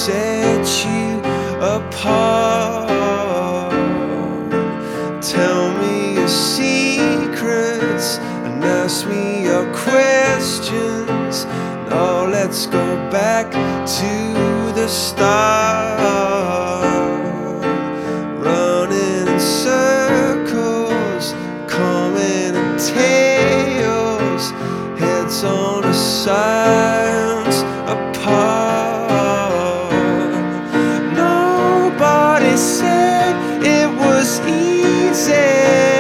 set you apart. Tell me your secrets and ask me your questions. Now let's go back to the start. Running in circles, coming in tails, heads on the sides apart. Nobody said it was easy.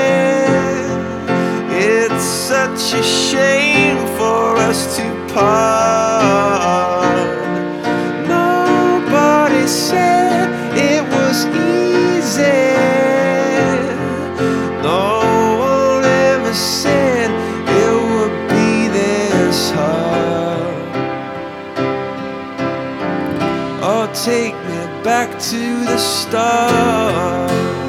It's such a shame for us to part. Nobody said it was easy. No one ever said it would be this hard. Oh, take me back to the start.